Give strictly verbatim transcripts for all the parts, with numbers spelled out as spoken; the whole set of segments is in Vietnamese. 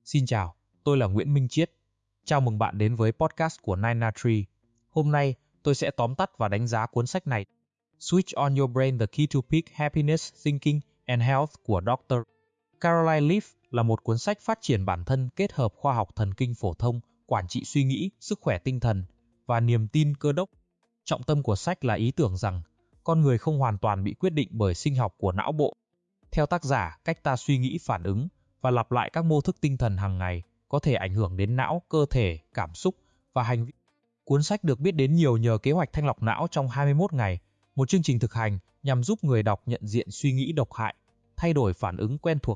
Xin chào, tôi là Nguyễn Minh Chiết. Chào mừng bạn đến với podcast của Nine Na Tree. Hôm nay, tôi sẽ tóm tắt và đánh giá cuốn sách này. Switch on Your Brain: The Key to Peak Happiness, Thinking and Health của doctor Caroline Leaf là một cuốn sách phát triển bản thân kết hợp khoa học thần kinh phổ thông, quản trị suy nghĩ, sức khỏe tinh thần và niềm tin cơ đốc. Trọng tâm của sách là ý tưởng rằng con người không hoàn toàn bị quyết định bởi sinh học của não bộ. Theo tác giả, cách ta suy nghĩ, phản ứng và lặp lại các mô thức tinh thần hàng ngày có thể ảnh hưởng đến não, cơ thể, cảm xúc và hành vi. Cuốn sách được biết đến nhiều nhờ kế hoạch thanh lọc não trong hai mươi mốt ngày, một chương trình thực hành nhằm giúp người đọc nhận diện suy nghĩ độc hại, thay đổi phản ứng quen thuộc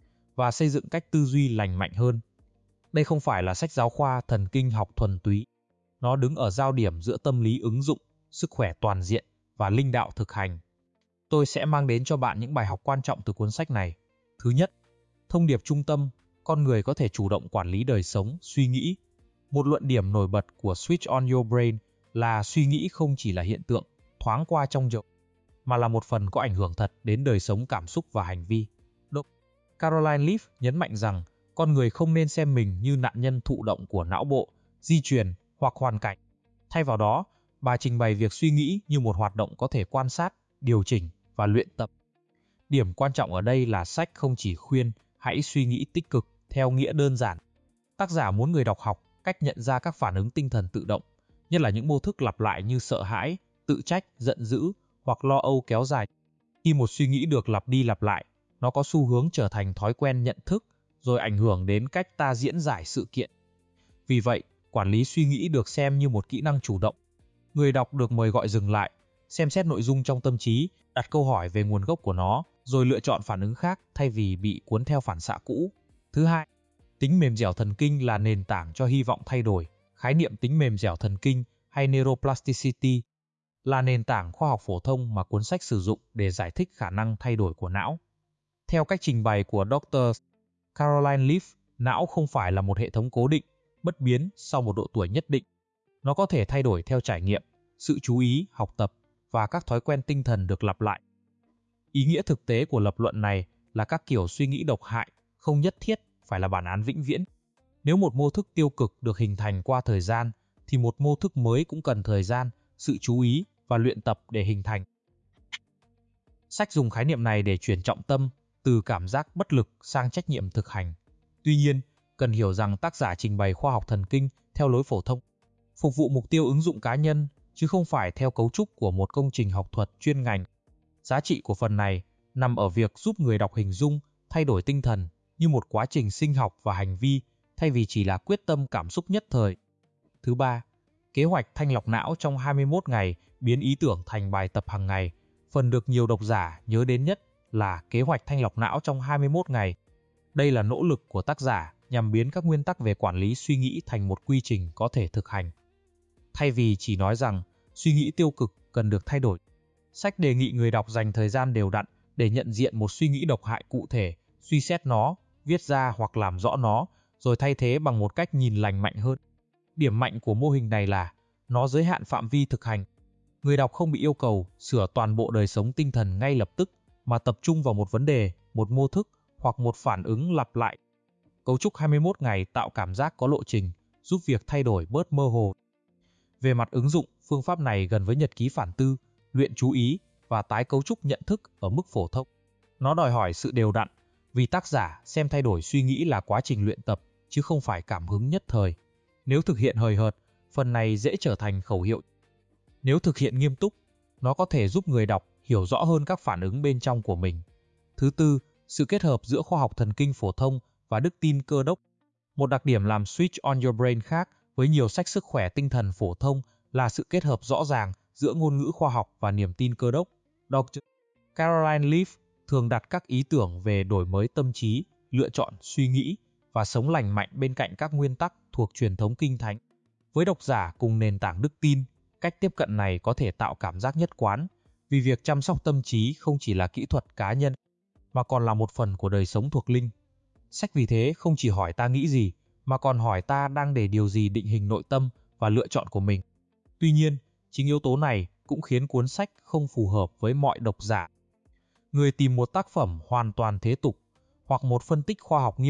và xây dựng cách tư duy lành mạnh hơn. Đây không phải là sách giáo khoa thần kinh học thuần túy. Nó đứng ở giao điểm giữa tâm lý ứng dụng, sức khỏe toàn diện và linh đạo thực hành. Tôi sẽ mang đến cho bạn những bài học quan trọng từ cuốn sách này. Thứ nhất, thông điệp trung tâm, con người có thể chủ động quản lý đời sống, suy nghĩ. Một luận điểm nổi bật của Switch on Your Brain là suy nghĩ không chỉ là hiện tượng thoáng qua trong đầu, mà là một phần có ảnh hưởng thật đến đời sống, cảm xúc và hành vi. Caroline Leaf nhấn mạnh rằng con người không nên xem mình như nạn nhân thụ động của não bộ, di truyền hoặc hoàn cảnh. Thay vào đó, bà trình bày việc suy nghĩ như một hoạt động có thể quan sát, điều chỉnh và luyện tập. Điểm quan trọng ở đây là sách không chỉ khuyên hãy suy nghĩ tích cực theo nghĩa đơn giản. Tác giả muốn người đọc học cách nhận ra các phản ứng tinh thần tự động, nhất là những mô thức lặp lại như sợ hãi, tự trách, giận dữ hoặc lo âu kéo dài. Khi một suy nghĩ được lặp đi lặp lại, nó có xu hướng trở thành thói quen nhận thức, rồi ảnh hưởng đến cách ta diễn giải sự kiện. Vì vậy, quản lý suy nghĩ được xem như một kỹ năng chủ động. Người đọc được mời gọi dừng lại, xem xét nội dung trong tâm trí, đặt câu hỏi về nguồn gốc của nó, rồi lựa chọn phản ứng khác thay vì bị cuốn theo phản xạ cũ. Thứ hai, tính mềm dẻo thần kinh là nền tảng cho hy vọng thay đổi. Khái niệm tính mềm dẻo thần kinh hay neuroplasticity là nền tảng khoa học phổ thông mà cuốn sách sử dụng để giải thích khả năng thay đổi của não. Theo cách trình bày của doctor Caroline Leaf, não không phải là một hệ thống cố định, bất biến sau một độ tuổi nhất định. Nó có thể thay đổi theo trải nghiệm, sự chú ý, học tập và các thói quen tinh thần được lặp lại. Ý nghĩa thực tế của lập luận này là các kiểu suy nghĩ độc hại không nhất thiết phải là bản án vĩnh viễn. Nếu một mô thức tiêu cực được hình thành qua thời gian, thì một mô thức mới cũng cần thời gian, sự chú ý và luyện tập để hình thành. Sách dùng khái niệm này để chuyển trọng tâm từ cảm giác bất lực sang trách nhiệm thực hành. Tuy nhiên, cần hiểu rằng tác giả trình bày khoa học thần kinh theo lối phổ thông, phục vụ mục tiêu ứng dụng cá nhân, chứ không phải theo cấu trúc của một công trình học thuật chuyên ngành. Giá trị của phần này nằm ở việc giúp người đọc hình dung thay đổi tinh thần như một quá trình sinh học và hành vi, thay vì chỉ là quyết tâm cảm xúc nhất thời. Thứ ba, kế hoạch thanh lọc não trong hai mươi mốt ngày biến ý tưởng thành bài tập hàng ngày. Phần được nhiều độc giả nhớ đến nhất là kế hoạch thanh lọc não trong hai mươi mốt ngày. Đây là nỗ lực của tác giả nhằm biến các nguyên tắc về quản lý suy nghĩ thành một quy trình có thể thực hành. Thay vì chỉ nói rằng suy nghĩ tiêu cực cần được thay đổi, sách đề nghị người đọc dành thời gian đều đặn để nhận diện một suy nghĩ độc hại cụ thể, suy xét nó, viết ra hoặc làm rõ nó, rồi thay thế bằng một cách nhìn lành mạnh hơn. Điểm mạnh của mô hình này là nó giới hạn phạm vi thực hành. Người đọc không bị yêu cầu sửa toàn bộ đời sống tinh thần ngay lập tức, mà tập trung vào một vấn đề, một mô thức hoặc một phản ứng lặp lại. Cấu trúc hai mươi mốt ngày tạo cảm giác có lộ trình, giúp việc thay đổi bớt mơ hồ. Về mặt ứng dụng, phương pháp này gần với nhật ký phản tư, luyện chú ý và tái cấu trúc nhận thức ở mức phổ thông. Nó đòi hỏi sự đều đặn, vì tác giả xem thay đổi suy nghĩ là quá trình luyện tập, chứ không phải cảm hứng nhất thời. Nếu thực hiện hời hợt, phần này dễ trở thành khẩu hiệu. Nếu thực hiện nghiêm túc, nó có thể giúp người đọc hiểu rõ hơn các phản ứng bên trong của mình. Thứ tư, sự kết hợp giữa khoa học thần kinh phổ thông và đức tin cơ đốc. Một đặc điểm làm Switch on Your Brain khác với nhiều sách sức khỏe tinh thần phổ thông là sự kết hợp rõ ràng giữa ngôn ngữ khoa học và niềm tin cơ đốc. doctor Caroline Leaf thường đặt các ý tưởng về đổi mới tâm trí, lựa chọn suy nghĩ và sống lành mạnh bên cạnh các nguyên tắc thuộc truyền thống kinh thánh. Với độc giả cùng nền tảng đức tin, cách tiếp cận này có thể tạo cảm giác nhất quán, vì việc chăm sóc tâm trí không chỉ là kỹ thuật cá nhân, mà còn là một phần của đời sống thuộc linh. Sách vì thế không chỉ hỏi ta nghĩ gì, mà còn hỏi ta đang để điều gì định hình nội tâm và lựa chọn của mình. Tuy nhiên, chính yếu tố này cũng khiến cuốn sách không phù hợp với mọi độc giả. Người tìm một tác phẩm hoàn toàn thế tục, hoặc một phân tích khoa học nghiêm ngặt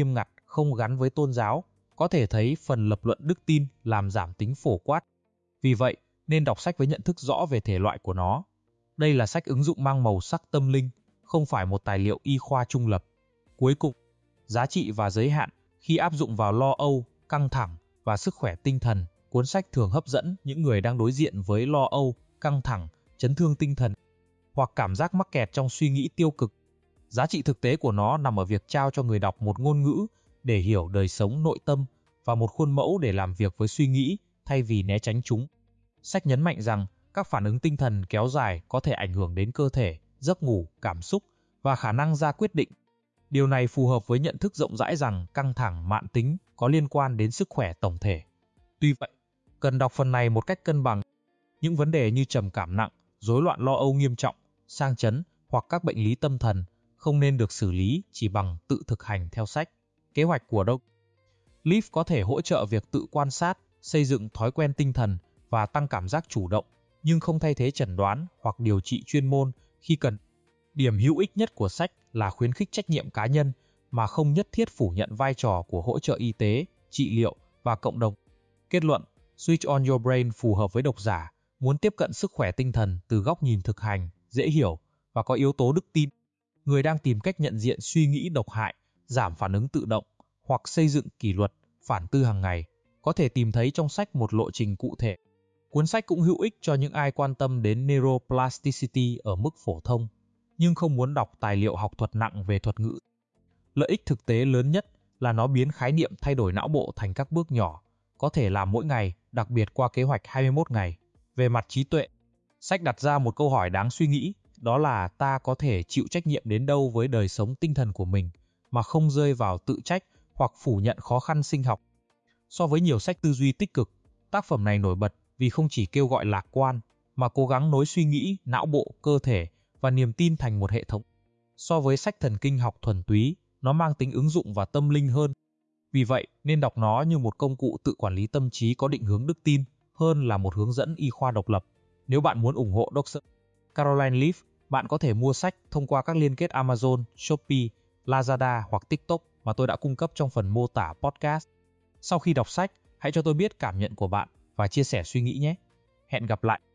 không gắn với tôn giáo, có thể thấy phần lập luận đức tin làm giảm tính phổ quát. Vì vậy, nên đọc sách với nhận thức rõ về thể loại của nó. Đây là sách ứng dụng mang màu sắc tâm linh, không phải một tài liệu y khoa trung lập. Cuối cùng, giá trị và giới hạn khi áp dụng vào lo âu, căng thẳng và sức khỏe tinh thần, cuốn sách thường hấp dẫn những người đang đối diện với lo âu, căng thẳng, chấn thương tinh thần hoặc cảm giác mắc kẹt trong suy nghĩ tiêu cực. Giá trị thực tế của nó nằm ở việc trao cho người đọc một ngôn ngữ để hiểu đời sống nội tâm và một khuôn mẫu để làm việc với suy nghĩ thay vì né tránh chúng. Sách nhấn mạnh rằng các phản ứng tinh thần kéo dài có thể ảnh hưởng đến cơ thể, giấc ngủ, cảm xúc và khả năng ra quyết định. Điều này phù hợp với nhận thức rộng rãi rằng căng thẳng mãn tính có liên quan đến sức khỏe tổng thể. Tuy vậy, cần đọc phần này một cách cân bằng. Những vấn đề như trầm cảm nặng, rối loạn lo âu nghiêm trọng, sang chấn hoặc các bệnh lý tâm thần không nên được xử lý chỉ bằng tự thực hành theo sách. Kế hoạch của Doc Leaf có thể hỗ trợ việc tự quan sát, xây dựng thói quen tinh thần và tăng cảm giác chủ động, nhưng không thay thế chẩn đoán hoặc điều trị chuyên môn khi cần. Điểm hữu ích nhất của sách là khuyến khích trách nhiệm cá nhân mà không nhất thiết phủ nhận vai trò của hỗ trợ y tế, trị liệu và cộng đồng. Kết luận, Switch on Your Brain phù hợp với độc giả muốn tiếp cận sức khỏe tinh thần từ góc nhìn thực hành, dễ hiểu và có yếu tố đức tin. Người đang tìm cách nhận diện suy nghĩ độc hại, giảm phản ứng tự động hoặc xây dựng kỷ luật, phản tư hàng ngày, có thể tìm thấy trong sách một lộ trình cụ thể. Cuốn sách cũng hữu ích cho những ai quan tâm đến neuroplasticity ở mức phổ thông, nhưng không muốn đọc tài liệu học thuật nặng về thuật ngữ. Lợi ích thực tế lớn nhất là nó biến khái niệm thay đổi não bộ thành các bước nhỏ, có thể làm mỗi ngày, đặc biệt qua kế hoạch hai mươi mốt ngày. Về mặt trí tuệ, sách đặt ra một câu hỏi đáng suy nghĩ, đó là ta có thể chịu trách nhiệm đến đâu với đời sống tinh thần của mình mà không rơi vào tự trách hoặc phủ nhận khó khăn sinh học. So với nhiều sách tư duy tích cực, tác phẩm này nổi bật vì không chỉ kêu gọi lạc quan, mà cố gắng nối suy nghĩ, não bộ, cơ thể và niềm tin thành một hệ thống. So với sách thần kinh học thuần túy, nó mang tính ứng dụng và tâm linh hơn. Vì vậy, nên đọc nó như một công cụ tự quản lý tâm trí có định hướng đức tin hơn là một hướng dẫn y khoa độc lập. Nếu bạn muốn ủng hộ doctor Caroline Leaf, bạn có thể mua sách thông qua các liên kết Amazon, Shopee, Lazada hoặc TikTok mà tôi đã cung cấp trong phần mô tả podcast. Sau khi đọc sách, hãy cho tôi biết cảm nhận của bạn và chia sẻ suy nghĩ nhé. Hẹn gặp lại!